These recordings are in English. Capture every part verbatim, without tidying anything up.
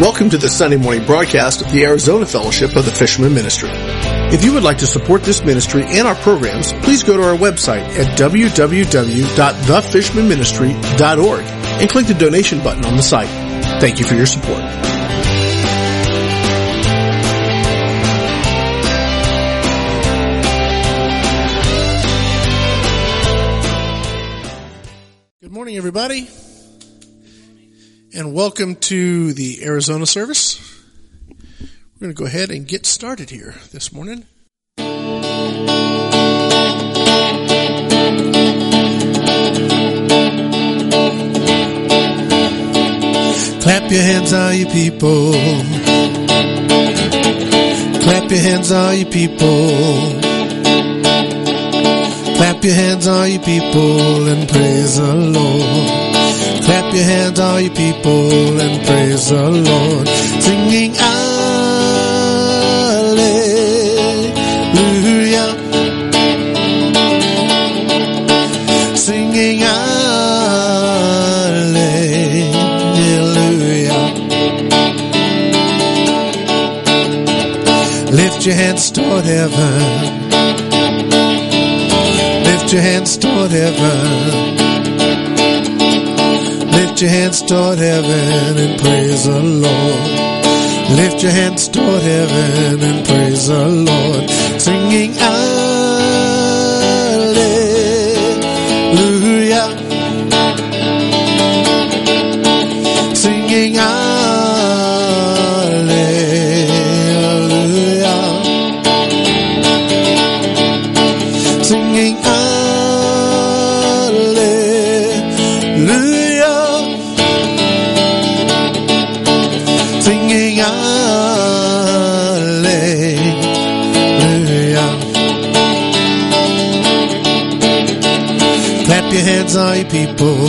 Welcome to the Sunday morning broadcast of the Arizona Fellowship of the Fisherman Ministry. If you would like to support this ministry and our programs, please go to our website at w w w dot the fisherman ministry dot org and click the donation button on the site. Thank you for your support. Good morning, everybody, and welcome to the Arizona service. We're going to go ahead and get started here this morning. Clap your hands, all you people. Clap your hands, all you people. Clap your hands, all you people, and praise the Lord. Clap your hands, all you people, and praise the Lord. Singing Alleluia. Singing Alleluia. Lift your hands toward heaven. Lift your hands toward heaven. Lift your hands toward heaven and praise the Lord. Lift your hands toward heaven and praise the Lord. Singing Alleluia. Singing Alleluia. Singing Alleluia. Singing Alleluia. Clap your hands, all you people.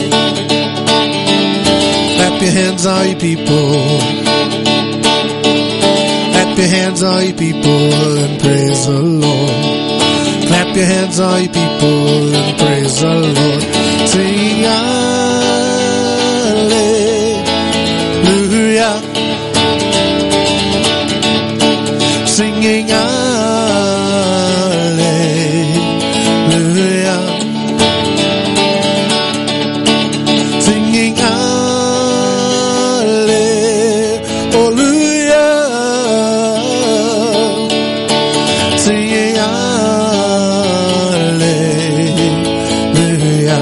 Clap your hands, all you people. Clap your hands, all you people, and praise the Lord. Clap your hands, all you people, and praise the Lord. Sing Alleluia. Singing Alleluia. Singing Alleluia. Singing Alleluia.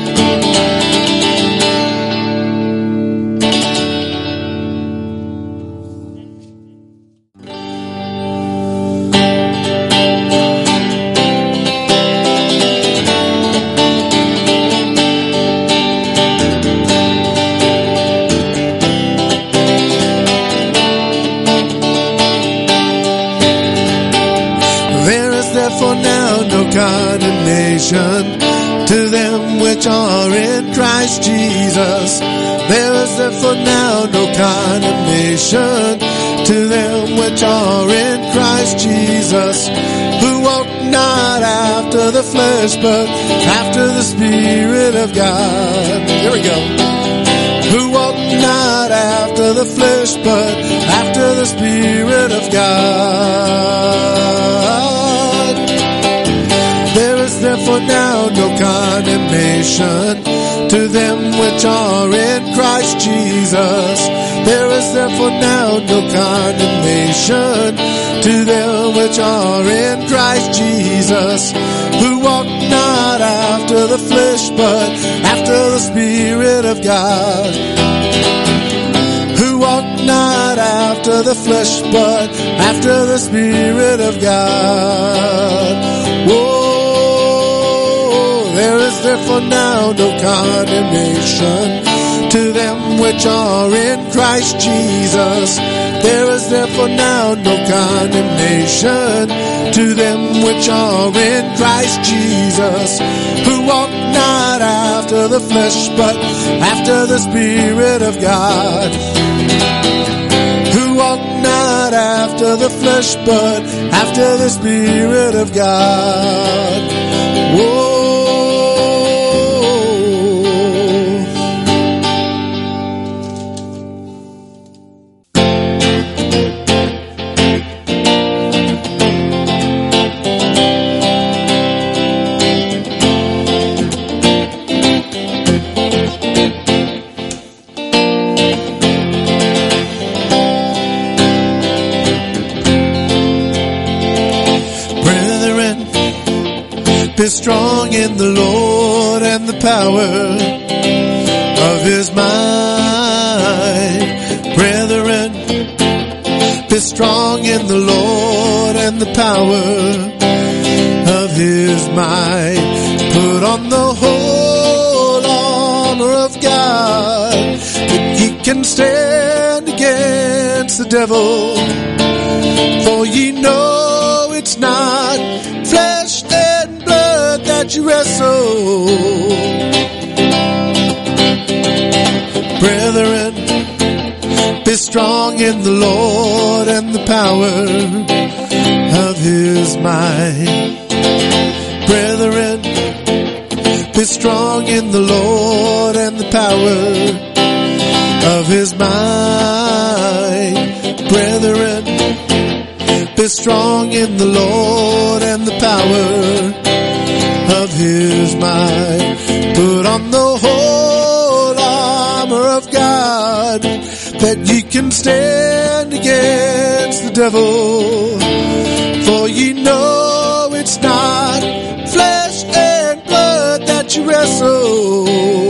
There is therefore now no condemnation to them which are in Christ Jesus. There is therefore now no condemnation to them which are in Christ Jesus, who walk not after the flesh, but after the Spirit of God. Here we go. Who walk not after the flesh, but after the Spirit of God. There is therefore now no condemnation to them which are in Christ Jesus. There is therefore now no condemnation to them which are in Christ Jesus, who walk not after the flesh, but after the Spirit of God. Who walk not after the flesh, but after the Spirit of God. Whoa, there is therefore now no condemnation to them which are in Christ Jesus. There is therefore now no condemnation to them which are in Christ Jesus, who walk not after the flesh, but after the Spirit of God. Who walk not after the flesh, but after the Spirit of God. Whoa. Be strong in the Lord and the power of his might. Brethren, be strong in the Lord and the power of his might. Put on the whole armor of God, that ye can stand against the devil. For ye know it's not flesh and blood that you wrestle. Brethren, be strong in the Lord and the power of his might. Brethren, be strong in the Lord and the power of his might. Brethren, be strong in the Lord and the power of his might. Put on the whole armor of God, that ye can stand against the devil. For ye know it's not flesh and blood that you wrestle.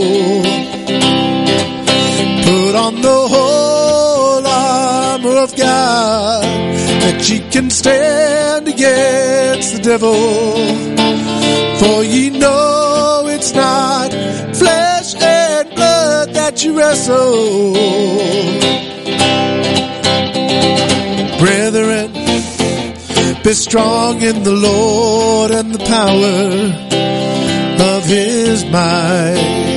Put on the whole armor of God, that ye can stand against the devil. For ye know it's not flesh and blood that you wrestle. Brethren, be strong in the Lord and the power of his might.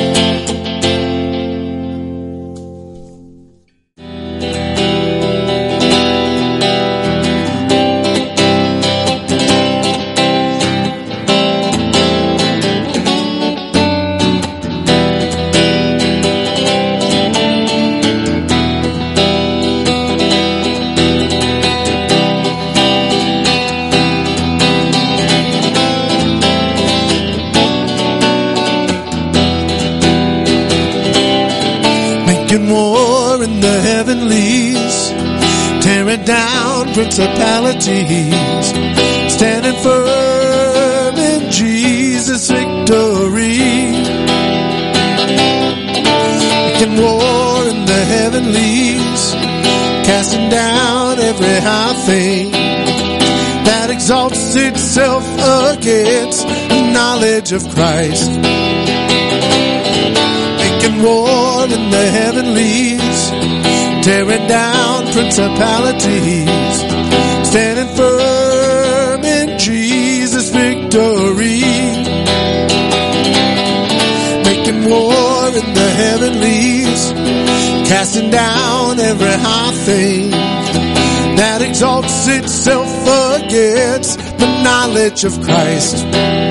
War in the heavenlies, tearing down principalities, standing firm in Jesus' victory. Making war in the heavenlies, casting down every high thing that exalts itself against the knowledge of Christ. War in the heavenlies, tearing down principalities, standing firm in Jesus' victory. Making war in the heavenlies, casting down every high thing that exalts itself against the knowledge of Christ.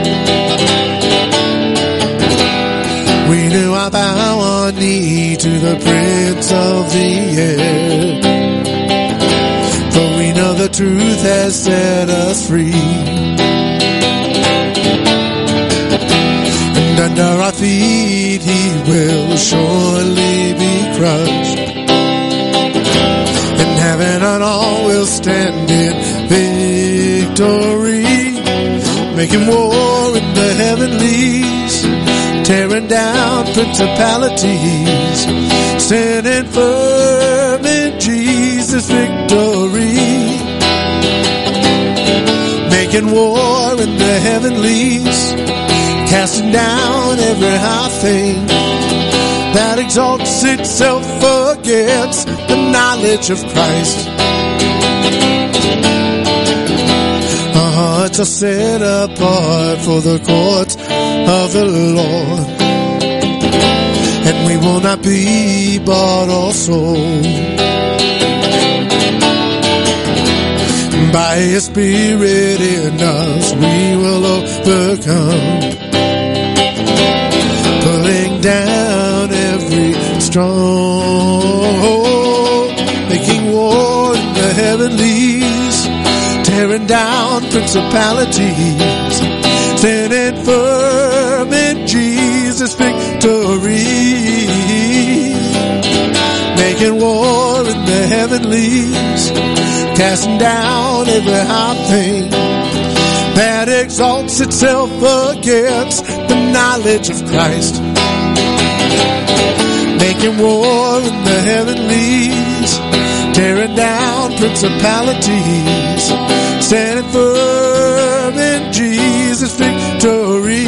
We do our bow our knee to the Prince of the air, for we know the truth has set us free. And under our feet he will surely be crushed, and heaven and all will stand in victory. Making war in the heavenlies, tearing down principalities, standing firm in Jesus' victory. Making war in the heavenlies, casting down every high thing that exalts itself against the knowledge of Christ. Our hearts are set apart for the courts of the Lord, and we will not be bought or sold. By his Spirit in us we will overcome, pulling down every stronghold. Making war in the heavenlies, tearing down principalities, standing firm in Jesus' victory. Making war in the heavenlies, casting down every high thing that exalts itself against the knowledge of Christ, making war in the heavenlies, tearing down principalities, standing firm in Jesus' victory.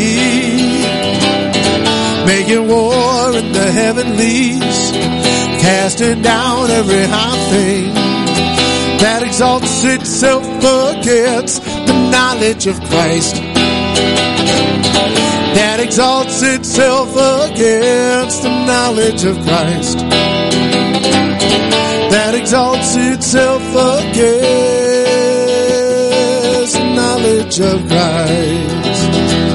Making war in the heavenlies, casting down every high thing that exalts itself against the knowledge of Christ, that exalts itself against the knowledge of Christ, that exalts itself against the knowledge of Christ.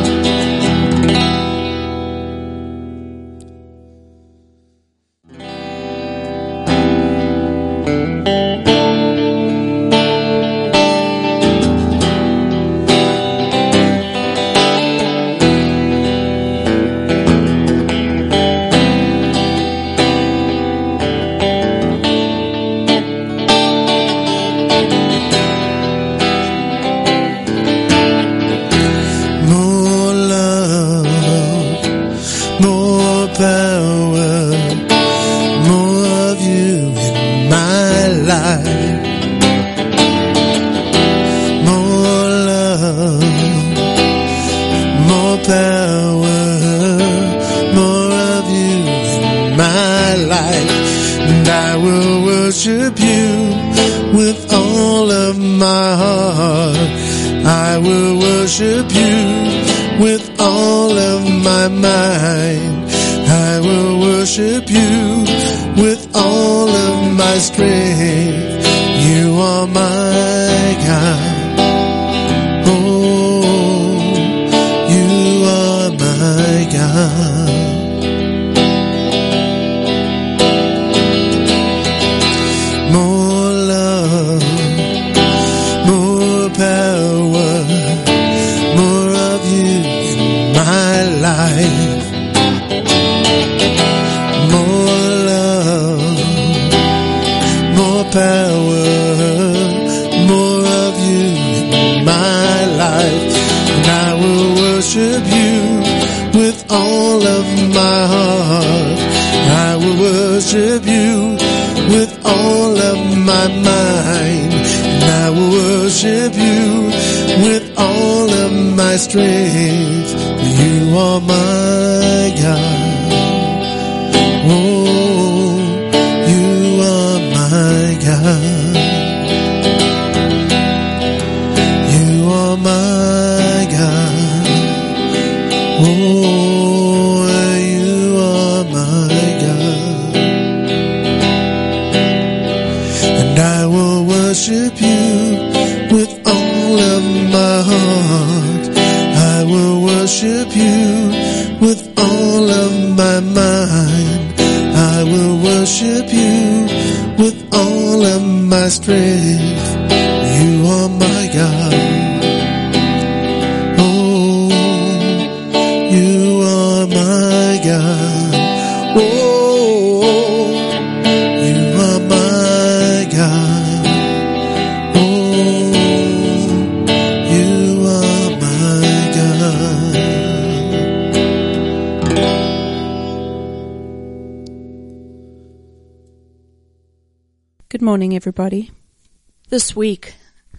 Good morning, everybody. This week,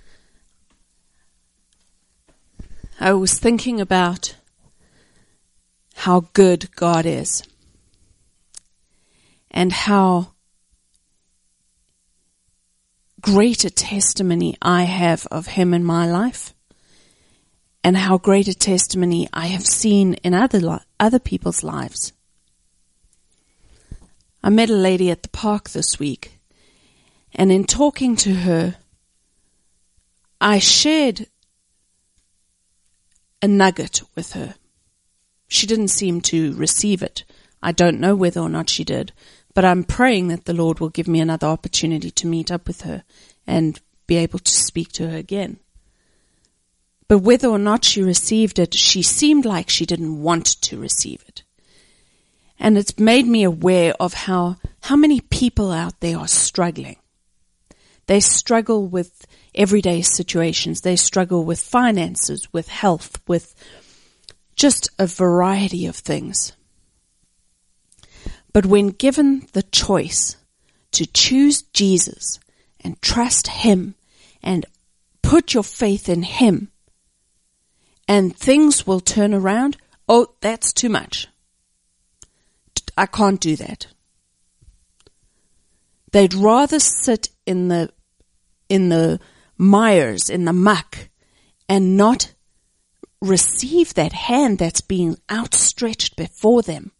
I was thinking about how good God is and how great a testimony I have of Him in my life and how great a testimony I have seen in other li- other people's lives. I met a lady at the park this week, and in talking to her, I shared a nugget with her. She didn't seem to receive it. I don't know whether or not she did, but I'm praying that the Lord will give me another opportunity to meet up with her and be able to speak to her again. But whether or not she received it, she seemed like she didn't want to receive it. And it's made me aware of how, how many people out there are struggling. They struggle with everyday situations. They struggle with finances, with health, with just a variety of things. But when given the choice to choose Jesus and trust Him and put your faith in Him, and things will turn around, oh, that's too much. I can't do that. They'd rather sit in the in the mires, in the muck, and not receive that hand that's being outstretched before them.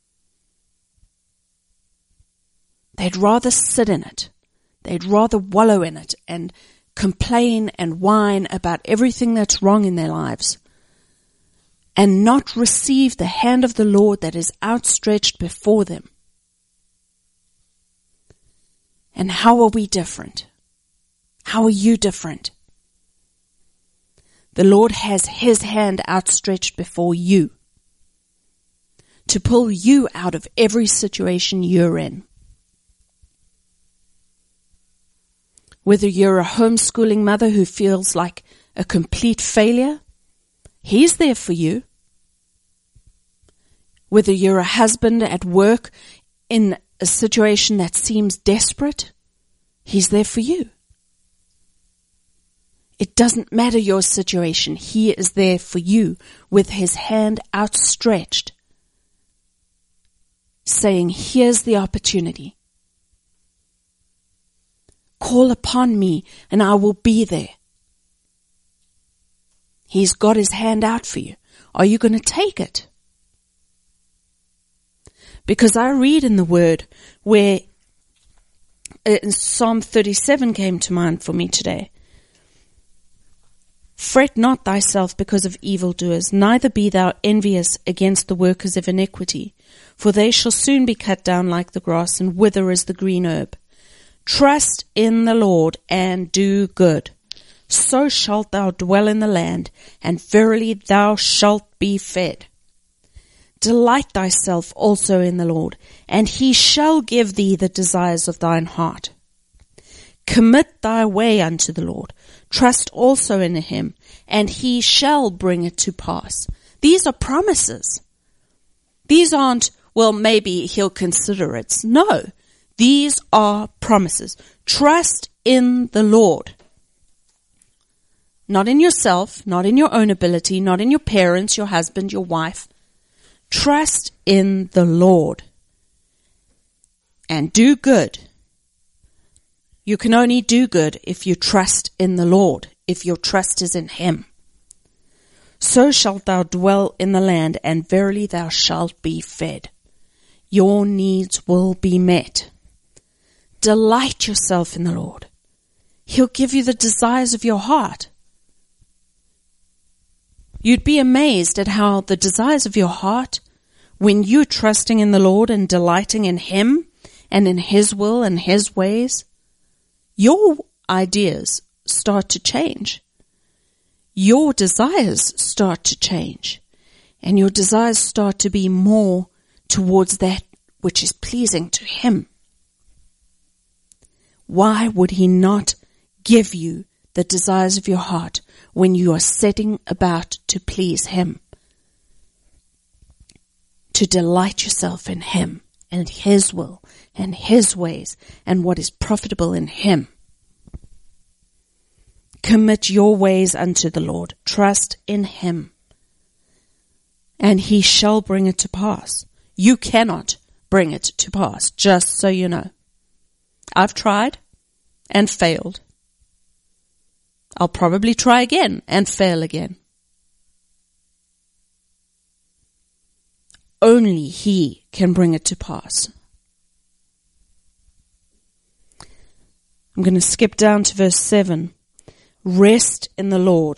They'd rather sit in it. They'd rather wallow in it and complain and whine about everything that's wrong in their lives, and not receive the hand of the Lord that is outstretched before them. And how are we different? How are you different? The Lord has His hand outstretched before you to pull you out of every situation you're in. Whether you're a homeschooling mother who feels like a complete failure, He's there for you. Whether you're a husband at work in a situation that seems desperate, He's there for you. It doesn't matter your situation. He is there for you with His hand outstretched, saying, here's the opportunity. Call upon me and I will be there. He's got His hand out for you. Are you going to take it? Because I read in the Word where uh, Psalm thirty-seven came to mind for me today. Fret not thyself because of evildoers, neither be thou envious against the workers of iniquity, for they shall soon be cut down like the grass and wither as the green herb. Trust in the Lord and do good, so shalt thou dwell in the land, and verily thou shalt be fed. Delight thyself also in the Lord, and He shall give thee the desires of thine heart. Commit thy way unto the Lord. Trust also in Him, and He shall bring it to pass. These are promises. These aren't, well, maybe He'll consider it. No, these are promises. Trust in the Lord. Not in yourself, not in your own ability, not in your parents, your husband, your wife. Trust in the Lord. And do good. You can only do good if you trust in the Lord, if your trust is in Him. So shalt thou dwell in the land, and verily thou shalt be fed. Your needs will be met. Delight yourself in the Lord. He'll give you the desires of your heart. You'd be amazed at how the desires of your heart, when you're trusting in the Lord and delighting in Him and in His will and His ways, your ideas start to change. Your desires start to change. And your desires start to be more towards that which is pleasing to Him. Why would He not give you the desires of your heart when you are setting about to please Him? To delight yourself in Him and His will and His ways and what is profitable in Him. Commit your ways unto the Lord. Trust in Him, and He shall bring it to pass. You cannot bring it to pass, just so you know. I've tried and failed. I'll probably try again and fail again. Only He can bring it to pass. I'm going to skip down to verse seven. Rest in the Lord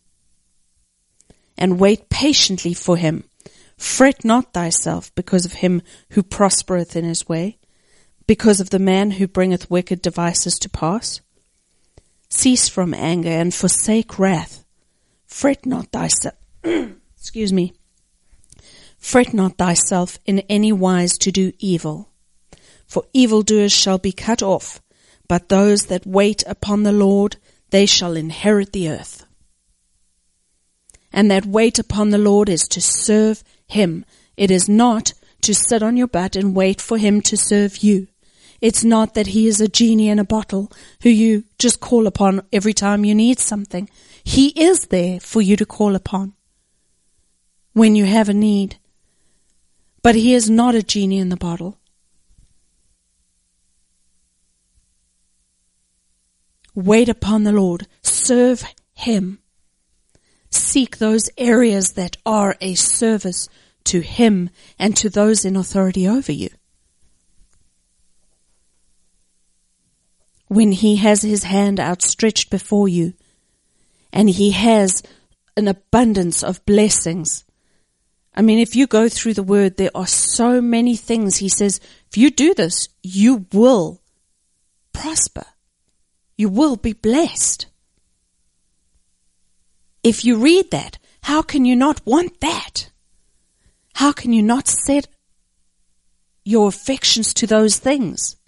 and wait patiently for Him. Fret not thyself because of him who prospereth in his way, because of the man who bringeth wicked devices to pass. Cease from anger and forsake wrath. Fret not thyself. Excuse me. Fret not thyself in any wise to do evil, for evildoers shall be cut off, But those that wait upon the Lord, they shall inherit the earth. And that wait upon the Lord is to serve Him. It is not to sit on your butt and wait for Him to serve you. It's not that He is a genie in a bottle who you just call upon every time you need something. He is there for you to call upon when you have a need. But He is not a genie in the bottle. Wait upon the Lord. Serve Him. Seek those areas that are a service to Him and to those in authority over you. When He has His hand outstretched before you, and He has an abundance of blessings. I mean, if you go through the Word, there are so many things. He says, if you do this, you will prosper. You will be blessed. If you read that, how can you not want that? How can you not set your affections to those things?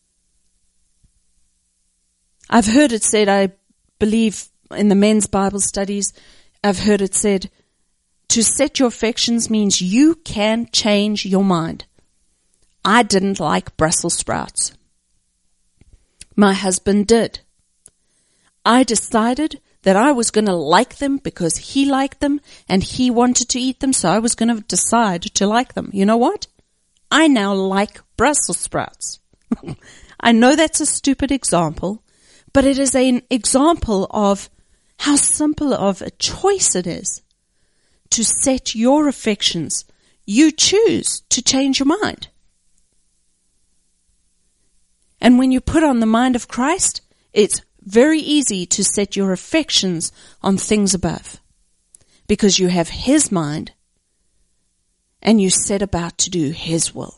I've heard it said, I believe in the men's Bible studies, I've heard it said, to set your affections means you can change your mind. I didn't like Brussels sprouts. My husband did. I decided that I was going to like them because he liked them and he wanted to eat them, so I was going to decide to like them. You know what? I now like Brussels sprouts. I know that's a stupid example, but it is an example of how simple of a choice it is to set your affections. You choose to change your mind. And when you put on the mind of Christ, it's very easy to set your affections on things above, because you have His mind and you set about to do His will.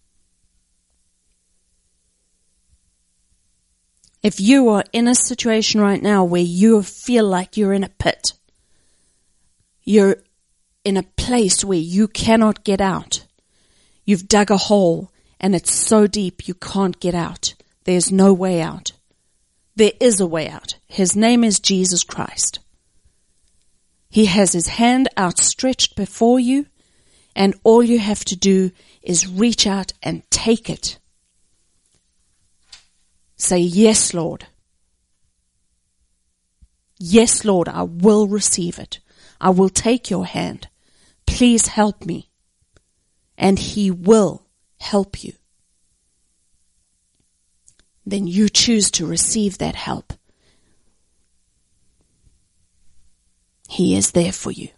If you are in a situation right now where you feel like you're in a pit, you're in a place where you cannot get out, you've dug a hole and it's so deep you can't get out, there's no way out. There is a way out. His name is Jesus Christ. He has His hand outstretched before you, and all you have to do is reach out and take it. Say, yes, Lord. Yes, Lord, I will receive it. I will take your hand. Please help me. And He will help you. Then you choose to receive that help. He is there for you.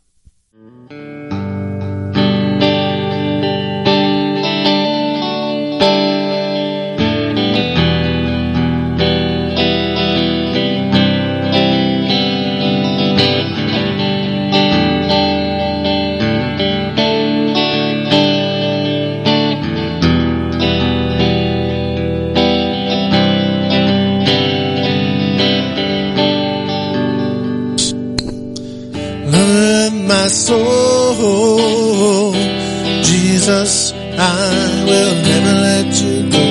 My soul, Jesus, I will never let you go.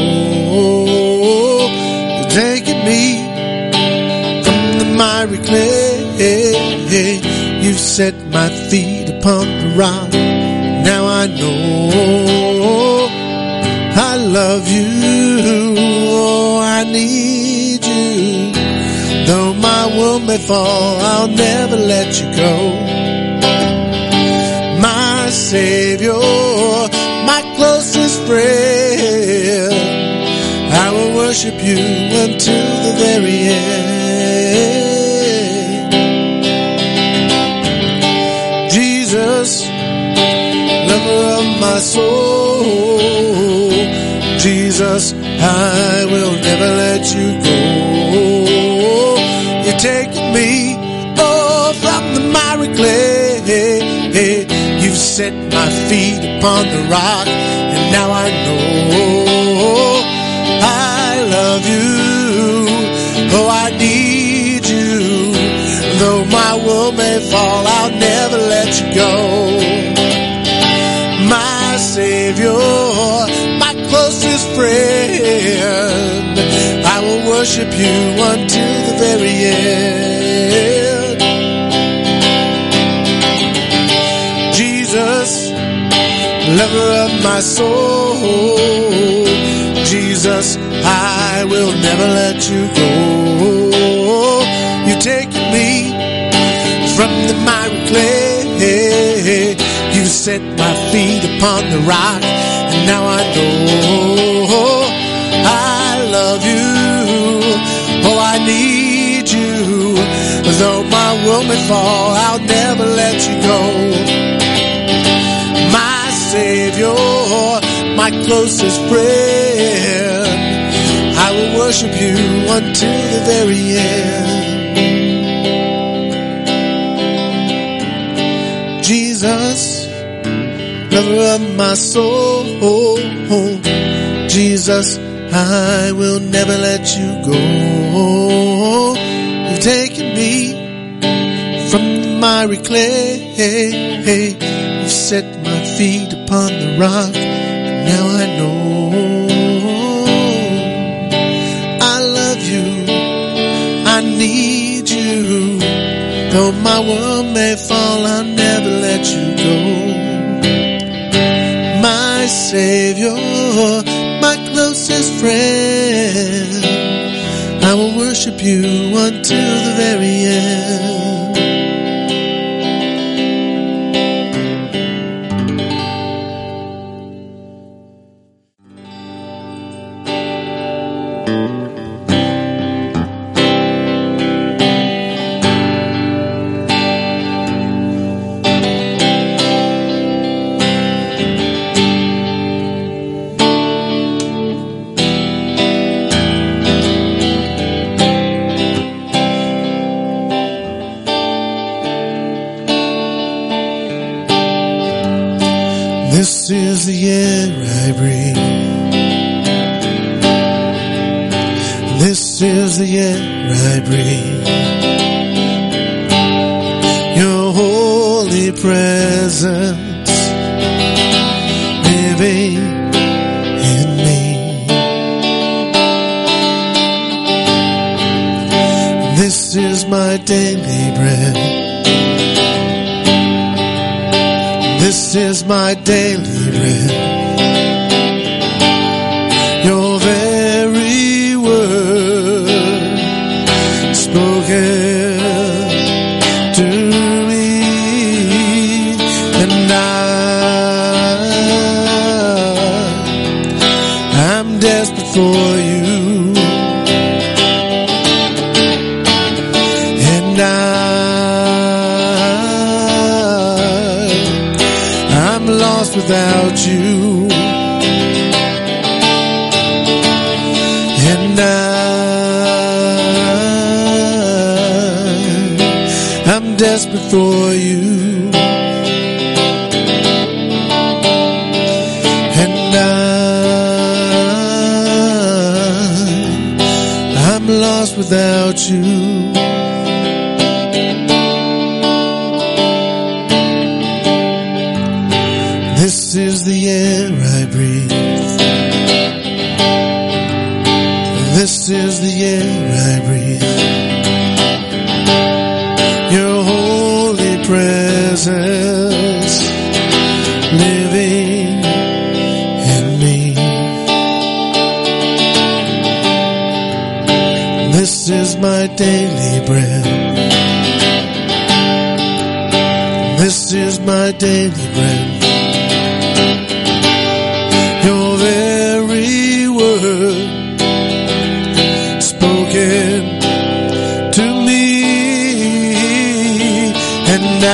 You're taking me from the miry clay. You've set my feet upon the rock. Now I know I love you. Oh, I need you. Though my world may fall, I'll never let you go. Savior, my closest friend, I will worship you until the very end. Jesus, lover of my soul, Jesus, I will never let you go. You're taking me oh, from the miry clay. You've set my feet upon the rock, and now I know I love you. Oh, I need you. Though my world may fall, I'll never let you go. My Savior, my closest friend, I will worship worship you until the very end. Jesus, lover of my soul, Jesus, I will never let you go. You've taken me from the miry clay, you set my feet upon the rock, and now I know I love you. Oh, I need you. Though my world may fall, I'll never let you go. My Savior, my closest friend, I will worship you until the very end. Jesus, lover of my soul, Jesus, I will never let you go. You've taken me from the miry clay, you've set my feet upon the rock, now I know I love you, I need you. Though my world may fall, I'll never let you go. My Savior, my closest friend, I will worship you until the very end. This is the air I breathe. This is the air I breathe. Your holy presence living in me. This is my daily bread. This is my daily bread. Your very word spoken to me, and I, I'm desperate for you, and I, lost without you, and I, I'm desperate for you, and I, I'm lost without you. This is the air I breathe. This is the air I breathe. Your holy presence living in me. This is my daily bread. This is my daily bread. Your very word spoken to me, and I,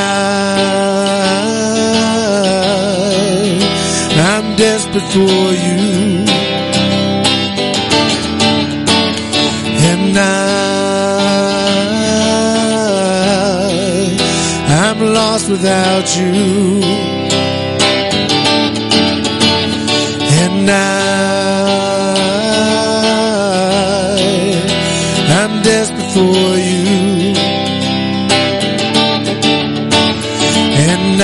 I'm desperate for you, and I, I'm lost without you. And I, I'm desperate for you, and I,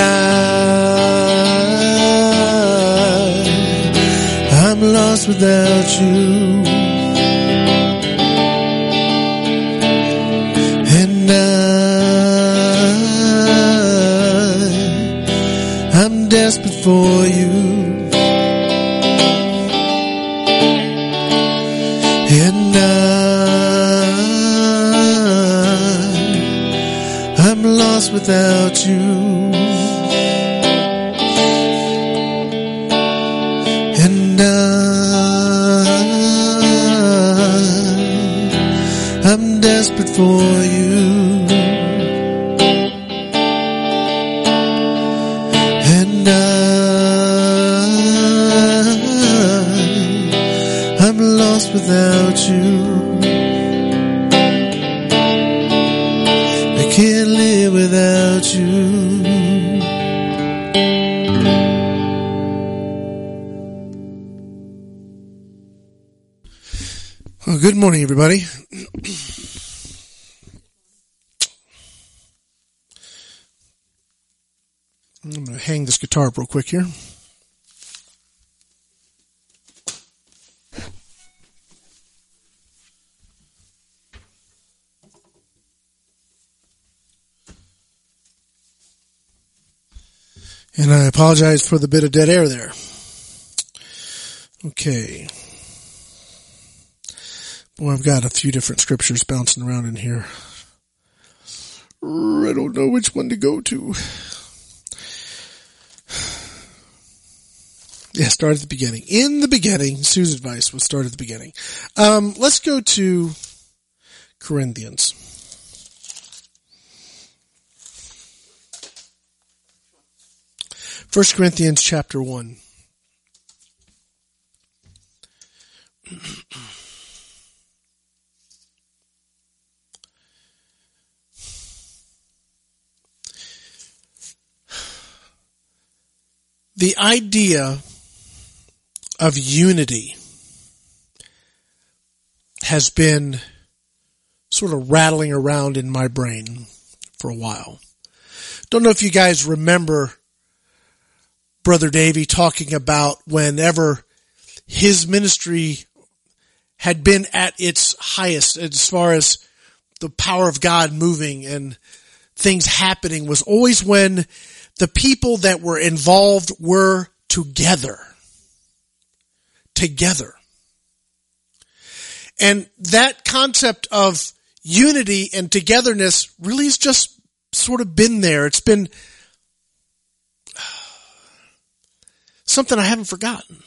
I'm lost without you. for you. And I, I'm lost without you. And I, I'm desperate for you. And I, I'm lost without you. I can't live without you. Well, good morning, everybody. I'm going to hang this guitar up real quick here. And I apologize for the bit of dead air there. Okay. Boy, I've got a few different scriptures bouncing around in here. I don't know which one to go to. Yeah, start at the beginning. In the beginning, Sue's advice was start at the beginning. Um, let's go to Corinthians. First Corinthians chapter one. The idea of unity has been sort of rattling around in my brain for a while. Don't know if you guys remember Brother Davey talking about whenever his ministry had been at its highest as far as the power of God moving and things happening was always when the people that were involved were together. Together. And that concept of unity and togetherness really has just sort of been there. It's been something I haven't forgotten.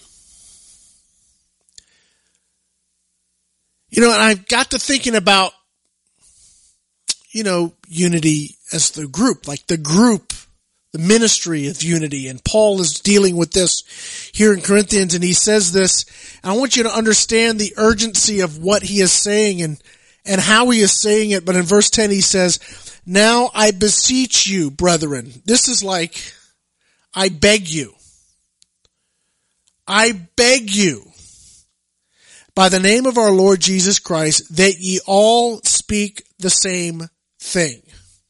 You know, and I got to thinking about, you know, unity as the group, like the group, the ministry of unity. And Paul is dealing with this here in Corinthians, and he says this, and I want you to understand the urgency of what he is saying and, and how he is saying it. But in verse ten, he says, now I beseech you, brethren. This is like, I beg you. I beg you, by the name of our Lord Jesus Christ, that ye all speak the same thing.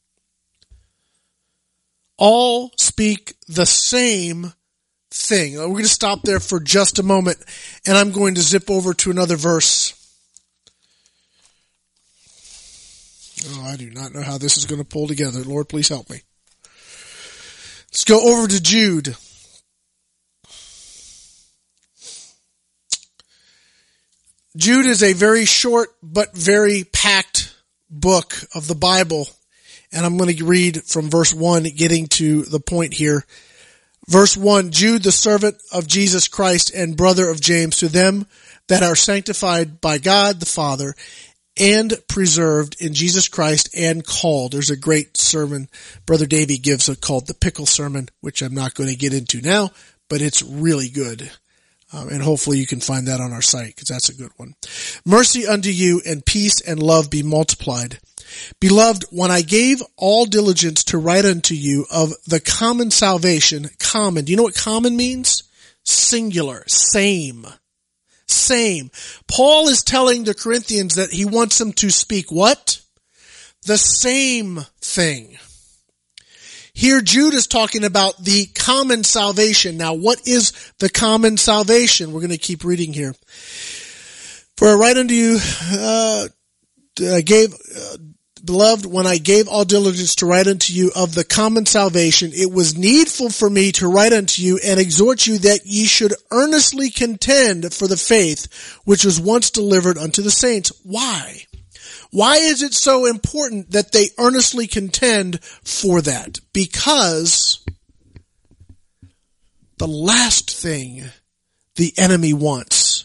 All speak the same thing. We're going to stop there for just a moment, and I'm going to zip over to another verse. Oh, I do not know how this is going to pull together. Lord, please help me. Let's go over to Jude. Jude is a very short but very packed book of the Bible. And I'm going to read from verse one, getting to the point here. Verse one, Jude, the servant of Jesus Christ and brother of James, to them that are sanctified by God the Father and preserved in Jesus Christ and called. There's a great sermon Brother Davey gives called the Pickle Sermon, which I'm not going to get into now, but it's really good. Um, and hopefully you can find that on our site, because that's a good one. Mercy unto you and peace and love be multiplied. Beloved, when I gave all diligence to write unto you of the common salvation, common, do you know what common means? Singular, same, same. Paul is telling the Corinthians that he wants them to speak what? The same thing. Here Jude is talking about the common salvation. Now, what is the common salvation? We're going to keep reading here. For I write unto you, uh, I gave, uh, Beloved, when I gave all diligence to write unto you of the common salvation, it was needful for me to write unto you and exhort you that ye should earnestly contend for the faith which was once delivered unto the saints. Why? Why is it so important that they earnestly contend for that? Because the last thing the enemy wants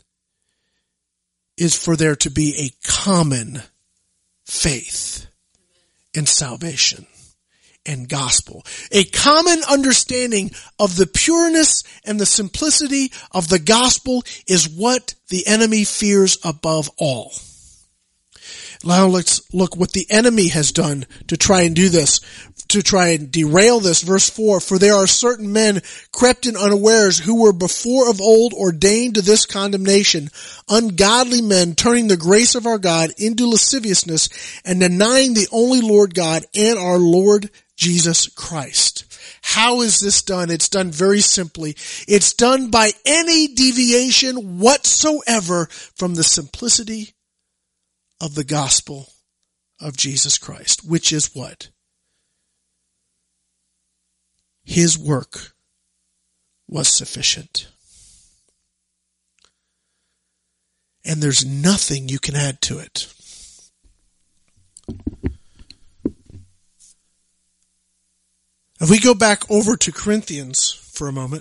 is for there to be a common faith and salvation and gospel. A common understanding of the pureness and the simplicity of the gospel is what the enemy fears above all. Now let's look what the enemy has done to try and do this, to try and derail this. Verse four, for there are certain men crept in unawares who were before of old ordained to this condemnation, ungodly men turning the grace of our God into lasciviousness and denying the only Lord God and our Lord Jesus Christ. How is this done? It's done very simply. It's done by any deviation whatsoever from the simplicity of the gospel of Jesus Christ, which is what? His work was sufficient. And there's nothing you can add to it. If we go back over to Corinthians for a moment.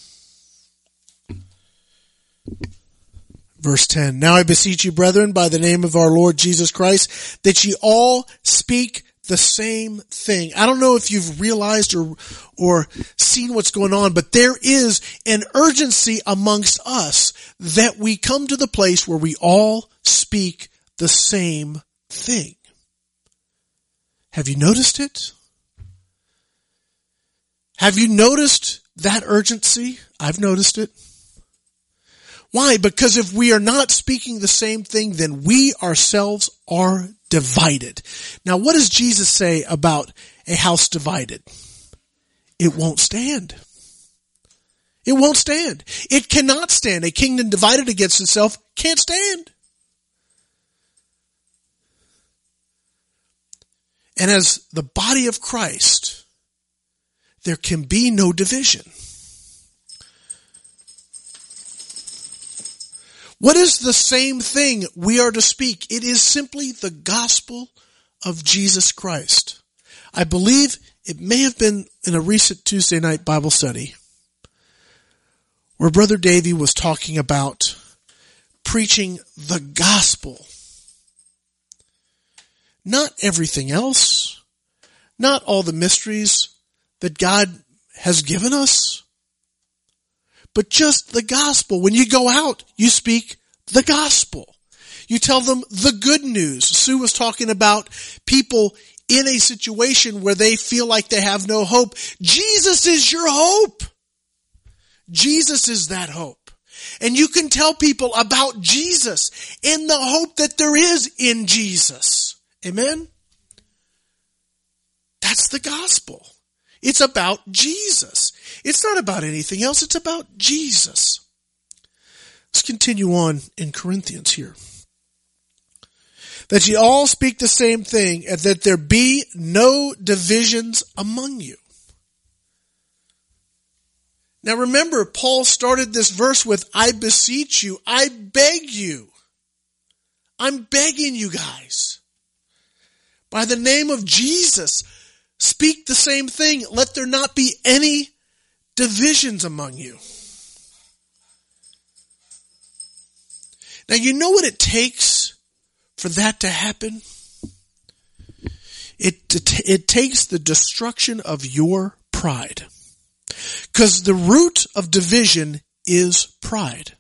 Verse ten, now I beseech you, brethren, by the name of our Lord Jesus Christ, that ye all speak the same thing. I don't know if you've realized or, or seen what's going on, but there is an urgency amongst us that we come to the place where we all speak the same thing. Have you noticed it? Have you noticed that urgency? I've noticed it. Why? Because if we are not speaking the same thing, then we ourselves are divided. Now, what does Jesus say about a house divided? It won't stand. It won't stand. It cannot stand. A kingdom divided against itself can't stand. And as the body of Christ, there can be no division. What is the same thing we are to speak? It is simply the gospel of Jesus Christ. I believe it may have been in a recent Tuesday night Bible study where Brother Davey was talking about preaching the gospel. Not everything else. Not all the mysteries that God has given us. But just the gospel. When you go out, you speak the gospel. You tell them the good news. Sue was talking about people in a situation where they feel like they have no hope. Jesus is your hope. Jesus is that hope. And you can tell people about Jesus and the hope that there is in Jesus. Amen? That's the gospel. It's about Jesus. It's not about anything else. It's about Jesus. Let's continue on in Corinthians here. That ye all speak the same thing, and that there be no divisions among you. Now remember, Paul started this verse with, I beseech you, I beg you. I'm begging you guys. By the name of Jesus, speak the same thing. Let there not be any divisions among you. Now, you know what it takes for that to happen? It, it, it takes the destruction of your pride. Because the root of division is pride.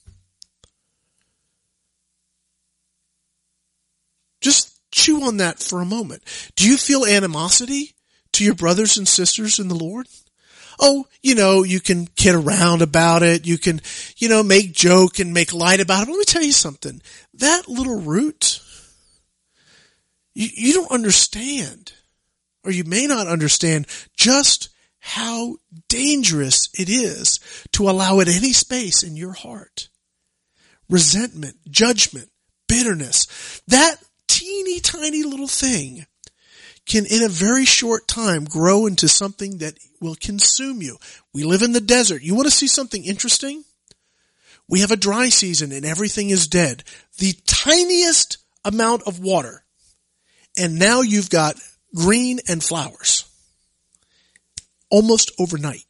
Just chew on that for a moment. Do you feel animosity to your brothers and sisters in the Lord? Oh, you know, you can kid around about it. You can, you know, make joke and make light about it. But let me tell you something. That little root, you, you don't understand, or you may not understand just how dangerous it is to allow it any space in your heart. Resentment, judgment, bitterness. That teeny tiny little thing can in a very short time grow into something that will consume you. We live in the desert. You want to see something interesting? We have a dry season and everything is dead. The tiniest amount of water, and now you've got green and flowers. Almost overnight.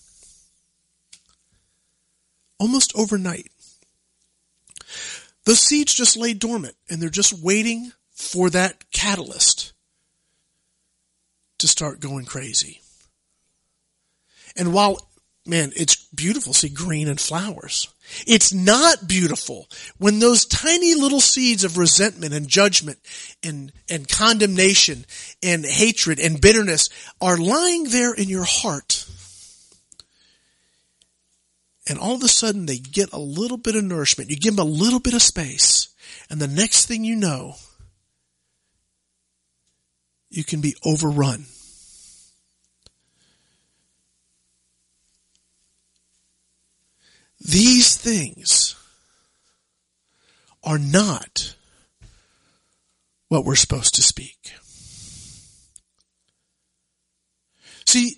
Almost overnight. Those seeds just lay dormant, and they're just waiting for that catalyst to start going crazy. And while, man, it's beautiful to see green and flowers, it's not beautiful when those tiny little seeds of resentment and judgment and, and condemnation and hatred and bitterness are lying there in your heart. And all of a sudden they get a little bit of nourishment. You give them a little bit of space. And the next thing you know, you can be overrun. These things are not what we're supposed to speak. See,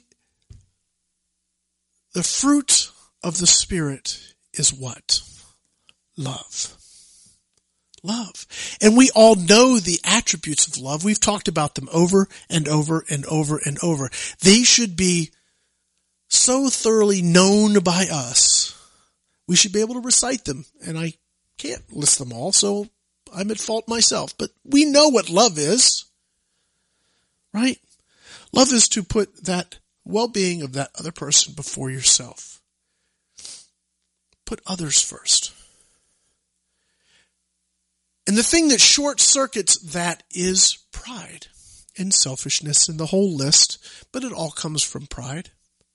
the fruit of the Spirit is what? Love. Love. And we all know the attributes of love. We've talked about them over and over and over and over. They should be so thoroughly known by us. We should be able to recite them, and I can't list them all, so I'm at fault myself. But we know what love is, right? Love is to put that well-being of that other person before yourself. Put others first. And the thing that short-circuits that is pride and selfishness and the whole list, but it all comes from pride.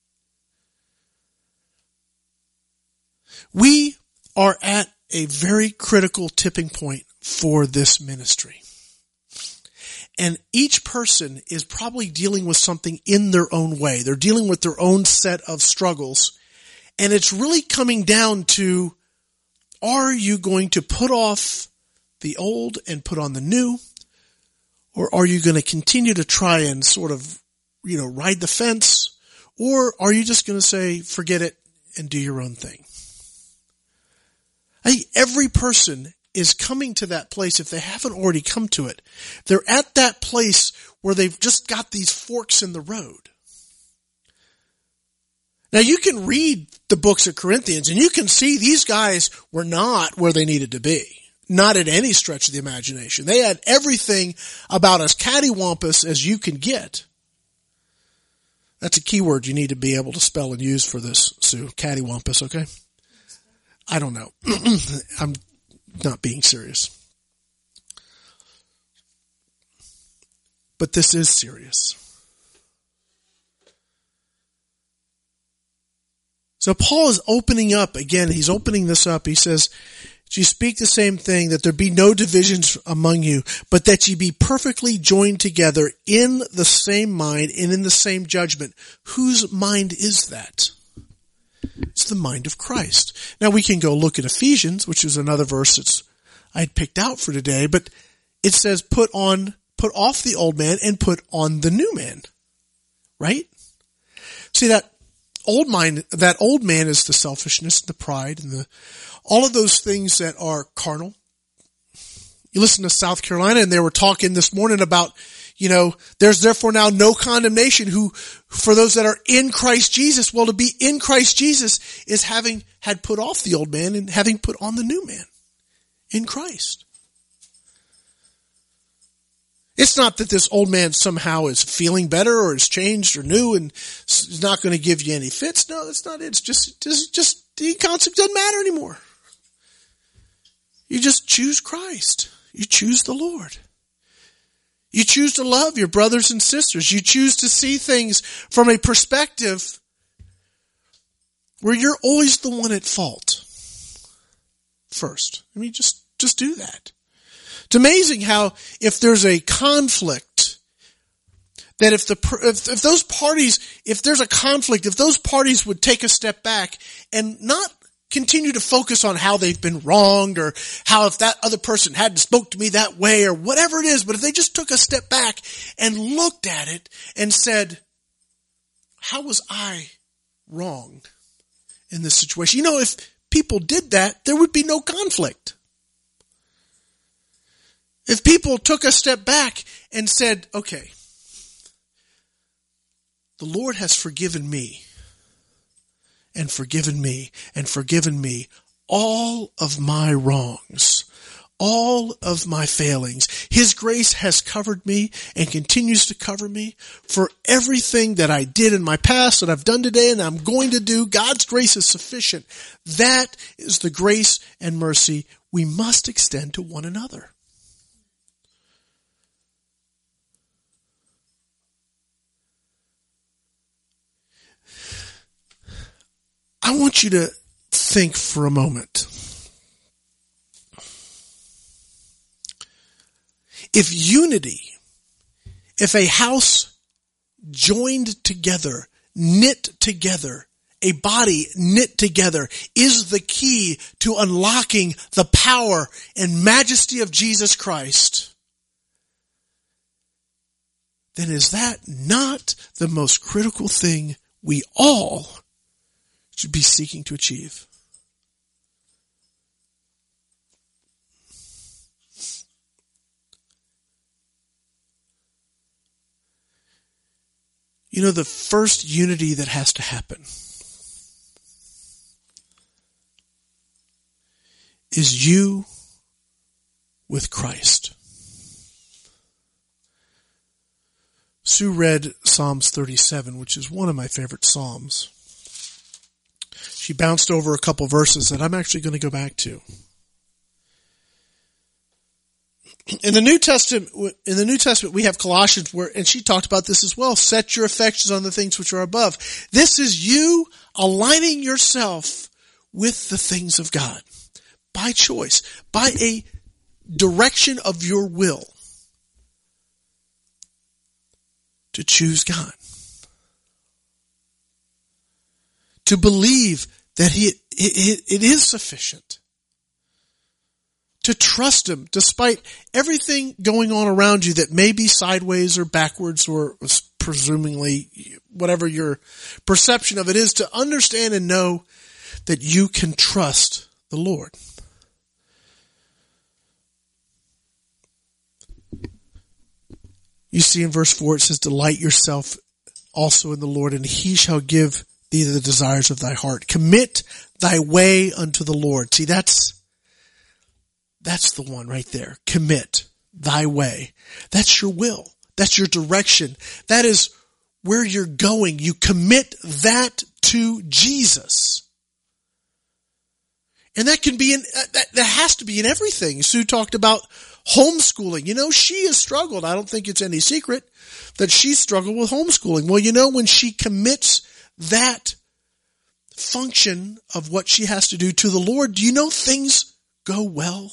We are at a very critical tipping point for this ministry. And each person is probably dealing with something in their own way. They're dealing with their own set of struggles. And it's really coming down to, are you going to put off the old and put on the new? Or are you going to continue to try and sort of, you know, ride the fence? Or are you just going to say, forget it and do your own thing? I think every person is coming to that place, if they haven't already come to it. They're at that place where they've just got these forks in the road. Now you can read the books of Corinthians and you can see these guys were not where they needed to be. Not at any stretch of the imagination. They had everything about as cattywampus as you can get. That's a key word you need to be able to spell and use for this, Sue. Cattywampus, okay? I don't know. I'm not being serious. But this is serious. So Paul is opening up, again, he's opening this up. He says, you speak the same thing, that there be no divisions among you, but that ye be perfectly joined together in the same mind and in the same judgment. Whose mind is that? It's the mind of Christ. Now we can go look at Ephesians, which is another verse that's I had picked out for today, but it says put on, put off the old man and put on the new man. Right? See, that old mind, that old man is the selfishness, the pride, and the, all of those things that are carnal. You listen to South Carolina and they were talking this morning about, you know, there's therefore now no condemnation who, for those that are in Christ Jesus. Well, to be in Christ Jesus is having had put off the old man and having put on the new man in Christ. It's not that this old man somehow is feeling better or is changed or new and is not going to give you any fits. No, that's not it. It's just, just, just the concept doesn't matter anymore. You just choose Christ. You choose the Lord. You choose to love your brothers and sisters. You choose to see things from a perspective where you're always the one at fault first. I mean, just, just do that. It's amazing how if there's a conflict, that if the, if, if those parties, if there's a conflict, if those parties would take a step back and not continue to focus on how they've been wronged or how if that other person hadn't spoke to me that way or whatever it is, but if they just took a step back and looked at it and said, how was I wrong in this situation? You know, if people did that, there would be no conflict. If people took a step back and said, okay, the Lord has forgiven me and forgiven me and forgiven me all of my wrongs, all of my failings. His grace has covered me and continues to cover me for everything that I did in my past, that I've done today, and I'm going to do. God's grace is sufficient. That is the grace and mercy we must extend to one another. I want you to think for a moment. If unity, if a house joined together, knit together, a body knit together is the key to unlocking the power and majesty of Jesus Christ, then is that not the most critical thing we all should be seeking to achieve? You know, the first unity that has to happen is you with Christ. Sue read Psalms thirty-seven, which is one of my favorite Psalms. She bounced over a couple verses that I'm actually going to go back to. In the New Testament, in the New Testament, we have Colossians where, and she talked about this as well, set your affections on the things which are above. This is you aligning yourself with the things of God by choice, by a direction of your will to choose God, to believe that he, it, it is sufficient, to trust him despite everything going on around you that may be sideways or backwards or presumably whatever your perception of it is, to understand and know that you can trust the Lord. You see in verse four it says, delight yourself also in the Lord, and he shall give thee the desires of thy heart. Commit thy way unto the Lord. See, that's That's the one right there. Commit thy way. That's your will. That's your direction. That is where you're going. You commit that to Jesus. And that can be in, that, that has to be in everything. Sue talked about homeschooling. You know, she has struggled. I don't think it's any secret that she struggled with homeschooling. Well, you know, when she commits that function of what she has to do to the Lord, do you know things go well?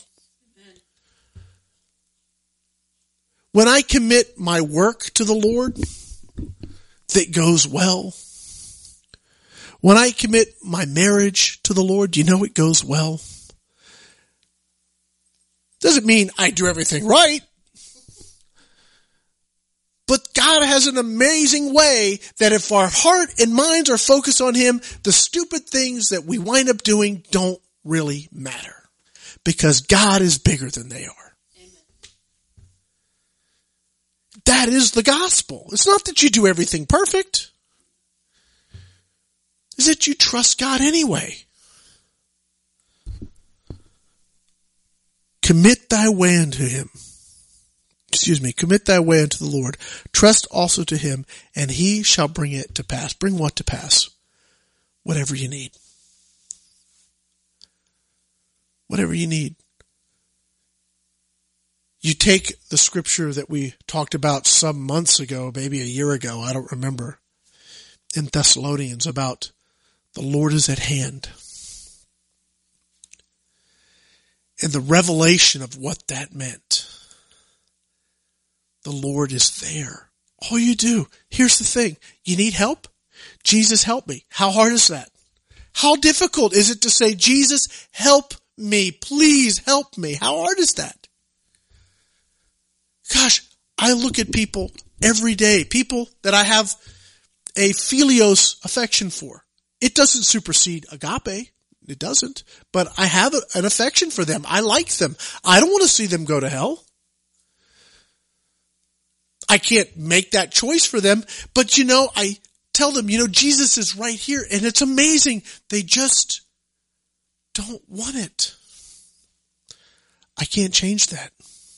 When I commit my work to the Lord, that goes well. When I commit my marriage to the Lord, do you know it goes well? Doesn't mean I do everything right. But God has an amazing way that if our heart and minds are focused on him, the stupid things that we wind up doing don't really matter. Because God is bigger than they are. That is the gospel. It's not that you do everything perfect. It's that you trust God anyway. Commit thy way unto him. Excuse me. Commit thy way unto the Lord. Trust also to him, and he shall bring it to pass. Bring what to pass? Whatever you need. Whatever you need. You take the scripture that we talked about some months ago, maybe a year ago, I don't remember, in Thessalonians about the Lord is at hand. And the revelation of what that meant. The Lord is there. All you do, here's the thing. You need help? Jesus help me. How hard is that? How difficult is it to say, Jesus, help me, please help me? How hard is that? Gosh, I look at people every day, people that I have a philios affection for. It doesn't supersede agape. It doesn't. But I have a, an affection for them. I like them. I don't want to see them go to hell. I can't make that choice for them. But you know, I tell them, you know, Jesus is right here. And it's amazing. They just don't want it. I can't change that.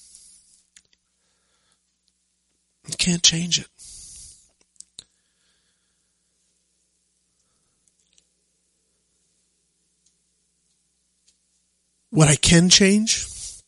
I can't change it. What I can change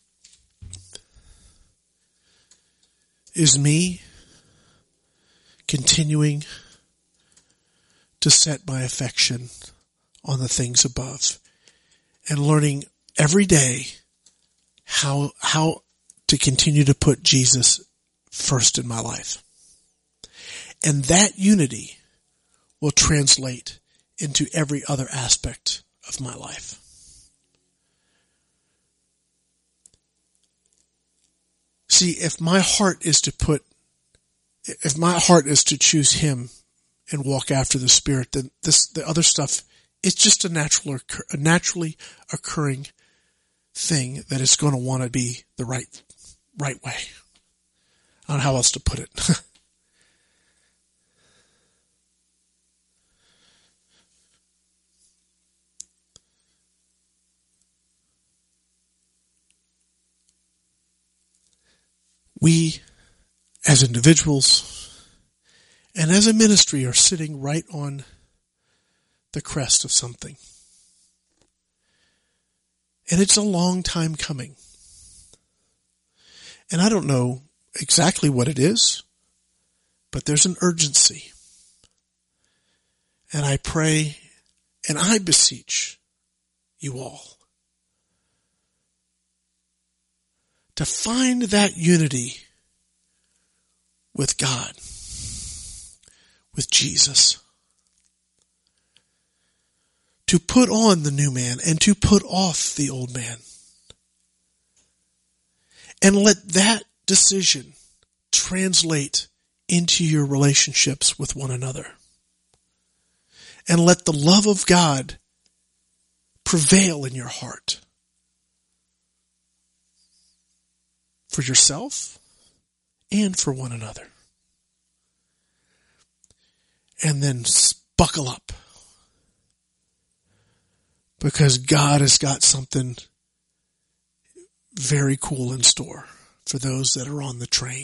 is me continuing to set my affection on the things above and learning every day how, how to continue to put Jesus first in my life. And that unity will translate into every other aspect of my life. See, if my heart is to put, if my heart is to choose Him and walk after the Spirit, then this, the other stuff, it's just a natural, a naturally occurring thing that is going to want to be the right, right way. I don't know how else to put it. We, as individuals and as a ministry, are sitting right on the crest of something. And it's a long time coming. And I don't know exactly what it is, but there's an urgency. And I pray and I beseech you all to find that unity with God, with Jesus, to put on the new man and to put off the old man. And let that decision translate into your relationships with one another. And let the love of God prevail in your heart. For yourself and for one another. And then buckle up. Because God has got something very cool in store for those that are on the train.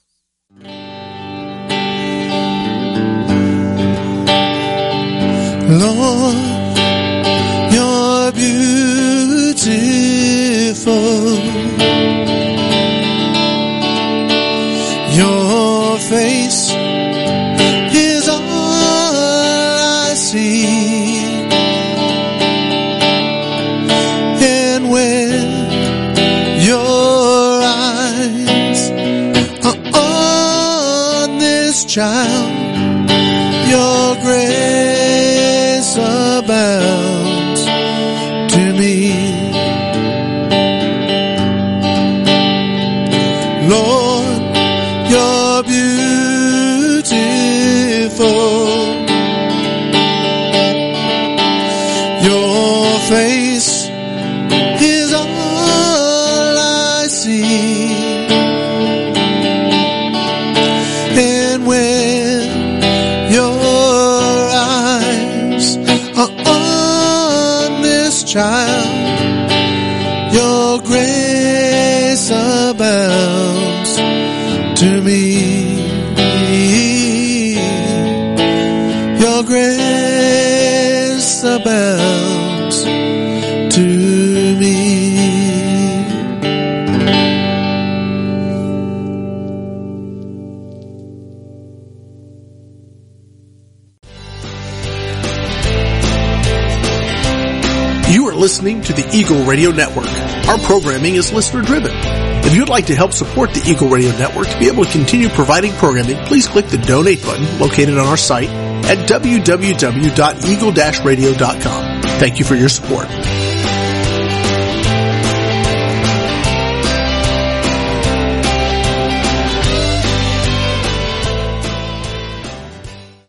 Lord, you're beautiful. Your face is all I see. And when your eyes are on this child, your grace abounds to me. Lord, you're beautiful. Your face is all I see. And when your eyes are on this child, your grace abounds to me. Your grace abounds to me. You are listening to the Eagle Radio Network. Our programming is listener driven. If you'd like to help support the Eagle Radio Network to be able to continue providing programming, please click the donate button located on our site at w w w dot eagle dash radio dot com. Thank you for your support.